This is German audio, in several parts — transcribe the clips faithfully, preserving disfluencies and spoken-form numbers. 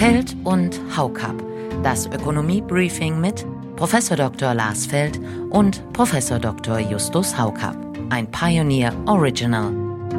Feld und Haukapp. Das Ökonomie-Briefing mit Professor Doktor Lars Feld und Professor Doktor Justus Haukapp. Ein Pioneer Original.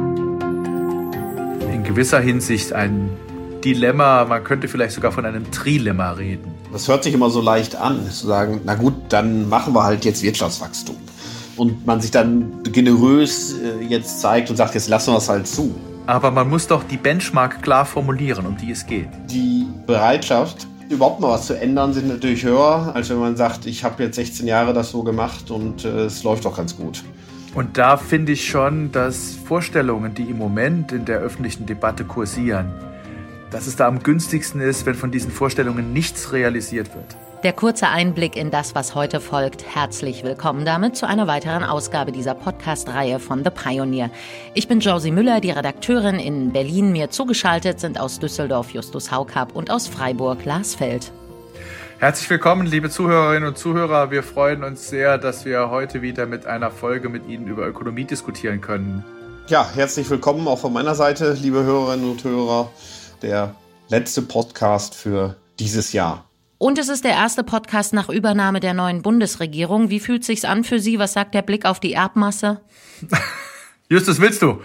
In gewisser Hinsicht ein Dilemma, man könnte vielleicht sogar von einem Trilemma reden. Das hört sich immer so leicht an, zu sagen, na gut, dann machen wir halt jetzt Wirtschaftswachstum. Und man sich dann generös äh, jetzt zeigt und sagt, jetzt lassen wir es halt zu. Aber man muss doch die Benchmark klar formulieren, um die es geht. Die Bereitschaft, überhaupt mal was zu ändern, sind natürlich höher, als wenn man sagt, ich habe jetzt sechzehn Jahre das so gemacht und äh, es läuft doch ganz gut. Und da finde ich schon, dass Vorstellungen, die im Moment in der öffentlichen Debatte kursieren, dass es da am günstigsten ist, wenn von diesen Vorstellungen nichts realisiert wird. Der kurze Einblick in das, was heute folgt. Herzlich willkommen damit zu einer weiteren Ausgabe dieser Podcast-Reihe von The Pioneer. Ich bin Josie Müller, die Redakteurin in Berlin. Mir zugeschaltet sind aus Düsseldorf Justus Haukapp und aus Freiburg Lars Feld. Herzlich willkommen, liebe Zuhörerinnen und Zuhörer. Wir freuen uns sehr, dass wir heute wieder mit einer Folge mit Ihnen über Ökonomie diskutieren können. Ja, herzlich willkommen auch von meiner Seite, liebe Hörerinnen und Hörer. Der letzte Podcast für dieses Jahr. Und es ist der erste Podcast nach Übernahme der neuen Bundesregierung. Wie fühlt es sich an für Sie? Was sagt der Blick auf die Erbmasse? Justus, willst du?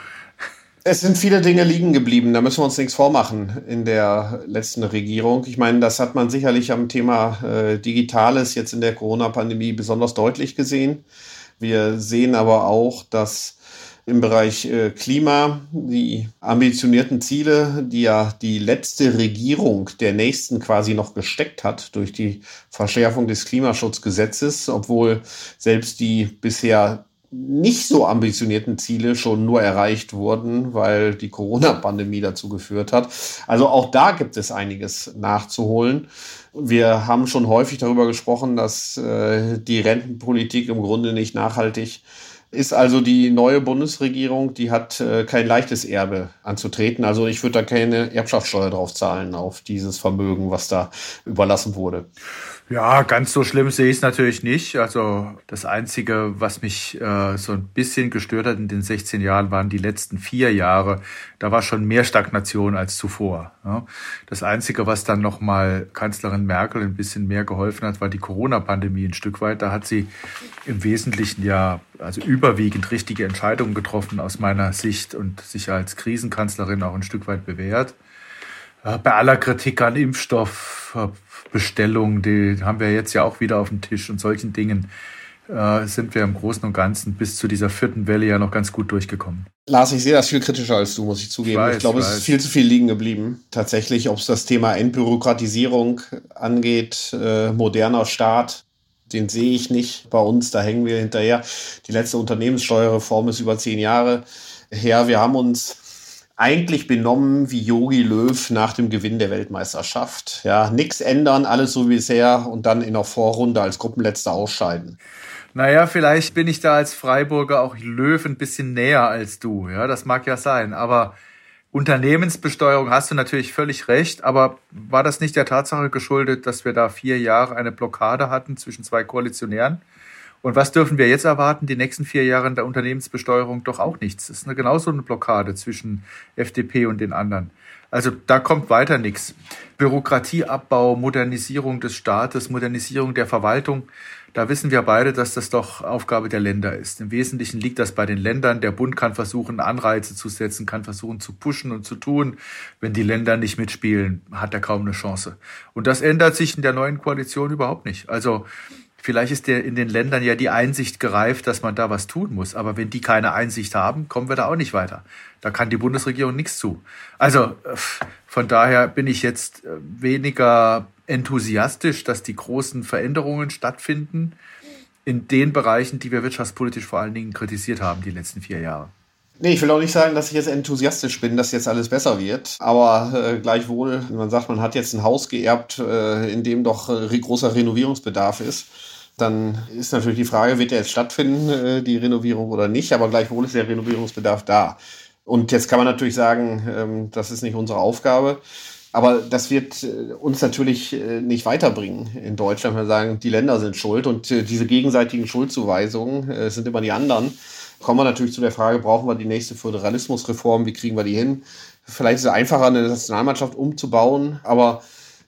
Es sind viele Dinge liegen geblieben, da müssen wir uns nichts vormachen in der letzten Regierung. Ich meine, das hat man sicherlich am Thema äh, Digitales jetzt in der Corona-Pandemie besonders deutlich gesehen. Wir sehen aber auch, dass im Bereich äh, Klima die ambitionierten Ziele, die ja die letzte Regierung der nächsten quasi noch gesteckt hat durch die Verschärfung des Klimaschutzgesetzes, obwohl selbst die bisher nicht so ambitionierten Ziele schon nur erreicht wurden, weil die Corona-Pandemie dazu geführt hat. Also auch da gibt es einiges nachzuholen. Wir haben schon häufig darüber gesprochen, dass äh, die Rentenpolitik im Grunde nicht nachhaltig ist. Also die neue Bundesregierung, die hat äh, kein leichtes Erbe anzutreten. Also ich würde da keine Erbschaftssteuer drauf zahlen, auf dieses Vermögen, was da überlassen wurde. Ja, ganz so schlimm sehe ich es natürlich nicht. Also das Einzige, was mich äh, so ein bisschen gestört hat in den sechzehn Jahren, waren die letzten vier Jahre. Da war schon mehr Stagnation als zuvor. Ja. Das Einzige, was dann nochmal Kanzlerin Merkel ein bisschen mehr geholfen hat, war die Corona-Pandemie ein Stück weit. Da hat sie im Wesentlichen ja also überwiegend richtige Entscheidungen getroffen aus meiner Sicht und sich als Krisenkanzlerin auch ein Stück weit bewährt. Äh, bei aller Kritik an Impfstoff, Bestellungen, die haben wir jetzt ja auch wieder auf dem Tisch und solchen Dingen äh, sind wir im Großen und Ganzen bis zu dieser vierten Welle ja noch ganz gut durchgekommen. Lars, ich sehe das viel kritischer als du, muss ich zugeben. Ich, weiß, ich glaube, ich es ist viel zu viel liegen geblieben. Tatsächlich, ob es das Thema Entbürokratisierung angeht, äh, moderner Staat, den sehe ich nicht bei uns, da hängen wir hinterher. Die letzte Unternehmenssteuerreform ist über zehn Jahre her. Wir haben uns eigentlich benommen wie Jogi Löw nach dem Gewinn der Weltmeisterschaft. Ja, nichts ändern, alles so wie bisher und dann in der Vorrunde als Gruppenletzter ausscheiden. Naja, vielleicht bin ich da als Freiburger auch Löw ein bisschen näher als du. Ja, das mag ja sein. Aber Unternehmensbesteuerung hast du natürlich völlig recht. Aber war das nicht der Tatsache geschuldet, dass wir da vier Jahre eine Blockade hatten zwischen zwei Koalitionären? Und was dürfen wir jetzt erwarten? Die nächsten vier Jahre in der Unternehmensbesteuerung doch auch nichts. Das ist eine, genauso eine Blockade zwischen F D P und den anderen. Also da kommt weiter nichts. Bürokratieabbau, Modernisierung des Staates, Modernisierung der Verwaltung. Da wissen wir beide, dass das doch Aufgabe der Länder ist. Im Wesentlichen liegt das bei den Ländern. Der Bund kann versuchen, Anreize zu setzen, kann versuchen zu pushen und zu tun. Wenn die Länder nicht mitspielen, hat er kaum eine Chance. Und das ändert sich in der neuen Koalition überhaupt nicht. Also vielleicht ist der in den Ländern ja die Einsicht gereift, dass man da was tun muss. Aber wenn die keine Einsicht haben, kommen wir da auch nicht weiter. Da kann die Bundesregierung nichts zu. Also von daher bin ich jetzt weniger enthusiastisch, dass die großen Veränderungen stattfinden in den Bereichen, die wir wirtschaftspolitisch vor allen Dingen kritisiert haben die letzten vier Jahre. Nee, ich will auch nicht sagen, dass ich jetzt enthusiastisch bin, dass jetzt alles besser wird. Aber äh, gleichwohl, wenn man sagt, man hat jetzt ein Haus geerbt, äh, in dem doch äh, großer Renovierungsbedarf ist, dann ist natürlich die Frage, wird der jetzt stattfinden, äh, die Renovierung oder nicht? Aber gleichwohl ist der Renovierungsbedarf da. Und jetzt kann man natürlich sagen, ähm, das ist nicht unsere Aufgabe. Aber das wird uns natürlich nicht weiterbringen in Deutschland, wenn wir sagen, die Länder sind schuld und diese gegenseitigen Schuldzuweisungen sind immer die anderen. Kommen wir natürlich zu der Frage, brauchen wir die nächste Föderalismusreform, wie kriegen wir die hin? Vielleicht ist es einfacher, eine Nationalmannschaft umzubauen, aber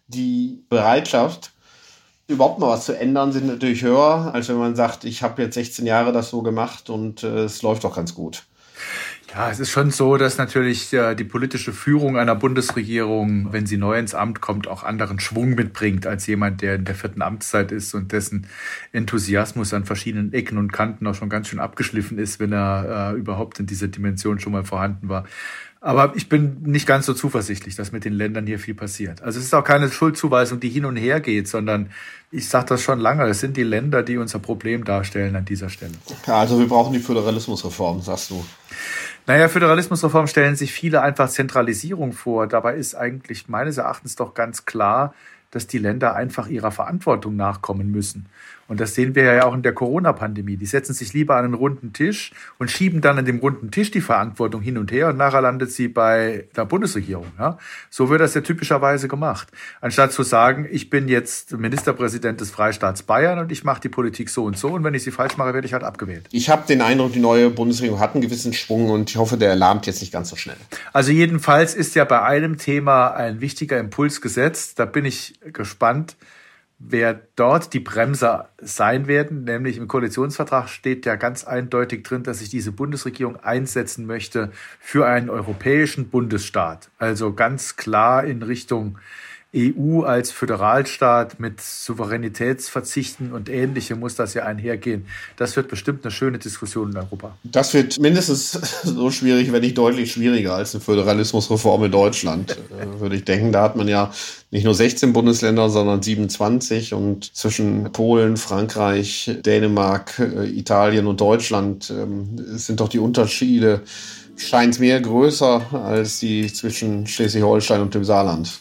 Die Bereitschaft, überhaupt mal was zu ändern, sind natürlich höher, als wenn man sagt, ich habe jetzt sechzehn Jahre das so gemacht und äh, es läuft doch ganz gut. Ja, es ist schon so, dass natürlich äh, die politische Führung einer Bundesregierung, wenn sie neu ins Amt kommt, auch anderen Schwung mitbringt als jemand, der in der vierten Amtszeit ist und dessen Enthusiasmus an verschiedenen Ecken und Kanten auch schon ganz schön abgeschliffen ist, wenn er äh, überhaupt in dieser Dimension schon mal vorhanden war. Aber ich bin nicht ganz so zuversichtlich, dass mit den Ländern hier viel passiert. Also es ist auch keine Schuldzuweisung, die hin und her geht, sondern ich sage das schon lange, es sind die Länder, die unser Problem darstellen an dieser Stelle. Ja, also wir brauchen die Föderalismusreform, sagst du. Naja, Föderalismusreform stellen sich viele einfach Zentralisierung vor. Dabei ist eigentlich meines Erachtens doch ganz klar, dass die Länder einfach ihrer Verantwortung nachkommen müssen. Und das sehen wir ja auch in der Corona-Pandemie. Die setzen sich lieber an einen runden Tisch und schieben dann an dem runden Tisch die Verantwortung hin und her und nachher landet sie bei der Bundesregierung. Ja? So wird das ja typischerweise gemacht. Anstatt zu sagen, ich bin jetzt Ministerpräsident des Freistaats Bayern und ich mache die Politik so und so und wenn ich sie falsch mache, werde ich halt abgewählt. Ich habe den Eindruck, die neue Bundesregierung hat einen gewissen Schwung und ich hoffe, der erlahmt jetzt nicht ganz so schnell. Also jedenfalls ist ja bei einem Thema ein wichtiger Impuls gesetzt. Da bin ich gespannt, wer dort die Bremser sein werden, nämlich im Koalitionsvertrag steht ja ganz eindeutig drin, dass sich diese Bundesregierung einsetzen möchte für einen europäischen Bundesstaat. Also ganz klar in Richtung E U als Föderalstaat mit Souveränitätsverzichten und Ähnlichem muss das ja einhergehen. Das wird bestimmt eine schöne Diskussion in Europa. Das wird mindestens so schwierig, wenn nicht deutlich schwieriger als eine Föderalismusreform in Deutschland, würde ich denken. Da hat man ja nicht nur sechzehn Bundesländer, sondern siebenundzwanzig und zwischen Polen, Frankreich, Dänemark, Italien und Deutschland sind doch die Unterschiede, scheint mir größer als die zwischen Schleswig-Holstein und dem Saarland.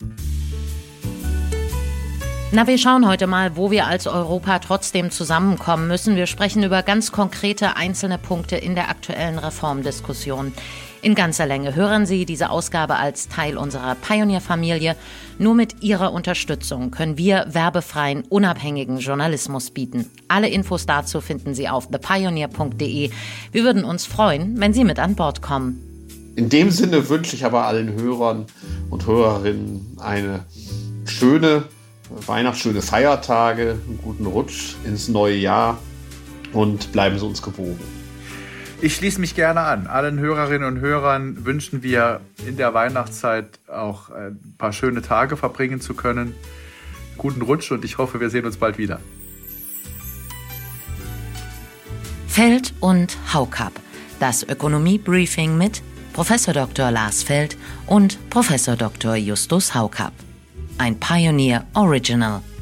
Na, wir schauen heute mal, wo wir als Europa trotzdem zusammenkommen müssen. Wir sprechen über ganz konkrete einzelne Punkte in der aktuellen Reformdiskussion. In ganzer Länge hören Sie diese Ausgabe als Teil unserer Pioneer-Familie. Nur mit Ihrer Unterstützung können wir werbefreien, unabhängigen Journalismus bieten. Alle Infos dazu finden Sie auf the pioneer punkt de. Wir würden uns freuen, wenn Sie mit an Bord kommen. In dem Sinne wünsche ich aber allen Hörern und Hörerinnen eine schöne Weihnachten, schöne Feiertage, einen guten Rutsch ins neue Jahr und bleiben Sie uns gewogen. Ich schließe mich gerne an. Allen Hörerinnen und Hörern wünschen wir in der Weihnachtszeit auch ein paar schöne Tage verbringen zu können. Guten Rutsch und ich hoffe, wir sehen uns bald wieder. Feld und Haukapp. Das Ökonomie-Briefing mit Professor Doktor Lars Feld und Professor Doktor Justus Haukapp. Ein Pioneer Original.